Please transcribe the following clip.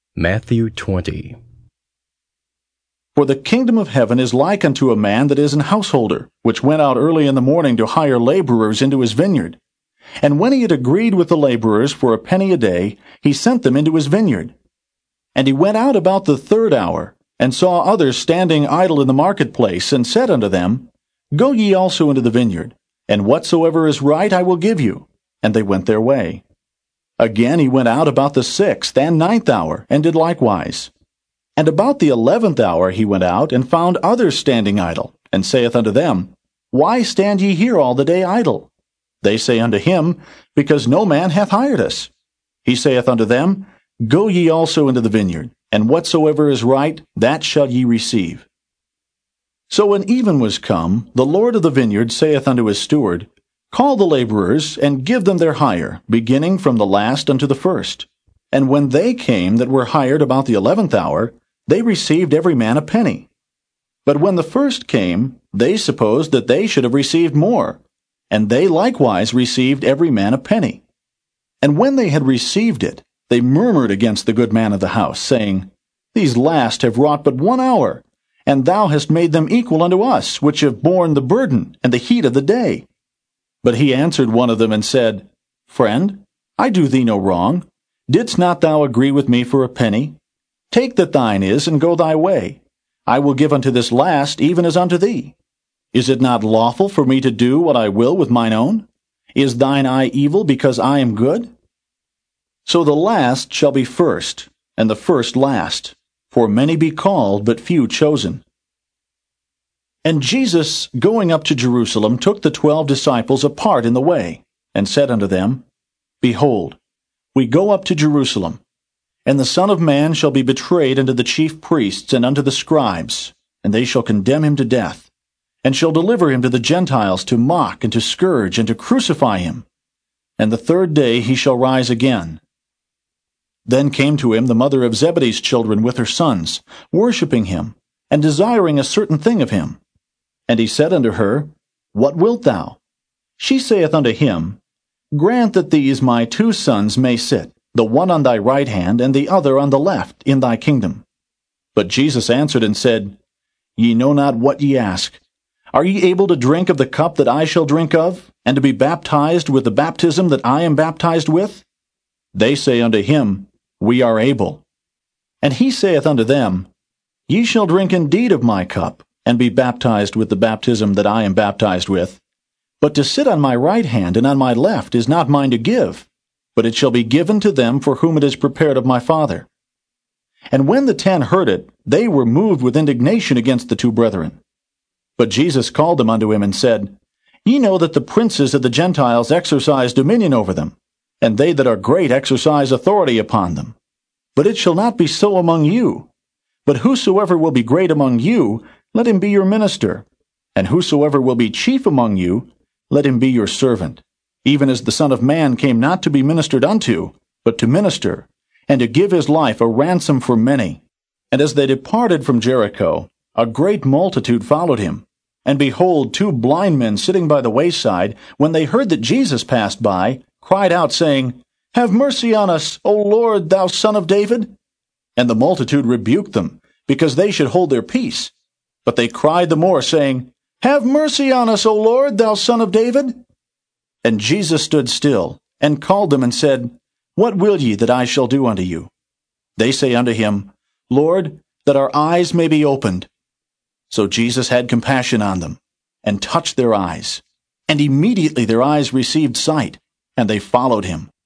Matthew 20. For the kingdom of heaven is like unto a man that is an householder, which went out early in the morning to hire laborers into his vineyard. And when he had agreed with the laborers for a penny a day, he sent them into his vineyard. And he went out about the third hour, and saw others standing idle in the marketplace, and said unto them, Go ye also into the vineyard, and whatsoever is right I will give you. And they went their way. Again he went out about the 6th and 9th hour, and did likewise. And about the 11th hour he went out, and found others standing idle, and saith unto them, Why stand ye here all the day idle? They say unto him, Because no man hath hired us. He saith unto them, Go ye also into the vineyard, and whatsoever is right, that shall ye receive. So when even was come, the Lord of the vineyard saith unto his steward, Call the laborers, and give them their hire, beginning from the last unto the first. And when they came that were hired about the 11th hour, they received every man a penny. But when the first came, they supposed that they should have received more, and they likewise received every man a penny. And when they had received it, they murmured against the good man of the house, saying, These last have wrought but 1 hour, and thou hast made them equal unto us, which have borne the burden and the heat of the day. But he answered one of them and said, Friend, I do thee no wrong. Didst not thou agree with me for a penny? Take that thine is, and go thy way. I will give unto this last even as unto thee. Is it not lawful for me to do what I will with mine own? Is thine eye evil because I am good? So the last shall be first, and the first last. For many be called, but few chosen. And Jesus, going up to Jerusalem, took the 12 disciples apart in the way, and said unto them, Behold, we go up to Jerusalem, and the Son of Man shall be betrayed unto the chief priests and unto the scribes, and they shall condemn him to death, and shall deliver him to the Gentiles to mock and to scourge and to crucify him. And the third day he shall rise again. Then came to him the mother of Zebedee's children with her sons, worshipping him, and desiring a certain thing of him. And he said unto her, What wilt thou? She saith unto him, Grant that these my 2 sons may sit, the one on thy right hand, and the other on the left, in thy kingdom. But Jesus answered and said, Ye know not what ye ask. Are ye able to drink of the cup that I shall drink of, and to be baptized with the baptism that I am baptized with? They say unto him, We are able. And he saith unto them, Ye shall drink indeed of my cup, and be baptized with the baptism that I am baptized with. But to sit on my right hand and on my left is not mine to give, but it shall be given to them for whom it is prepared of my Father. And when the 10 heard it, they were moved with indignation against the 2 brethren. But Jesus called them unto him and said, Ye know that the princes of the Gentiles exercise dominion over them, and they that are great exercise authority upon them. But it shall not be so among you. But whosoever will be great among you, let him be your minister. And whosoever will be chief among you, let him be your servant. Even as the Son of Man came not to be ministered unto, but to minister, and to give his life a ransom for many. And as they departed from Jericho, a great multitude followed him. And behold, 2 blind men sitting by the wayside, when they heard that Jesus passed by, cried out, saying, Have mercy on us, O Lord, thou Son of David. And the multitude rebuked them, because they should hold their peace. But they cried the more, saying, Have mercy on us, O Lord, thou Son of David. And Jesus stood still, and called them, and said, What will ye that I shall do unto you? They say unto him, Lord, that our eyes may be opened. So Jesus had compassion on them, and touched their eyes. And immediately their eyes received sight, and they followed him.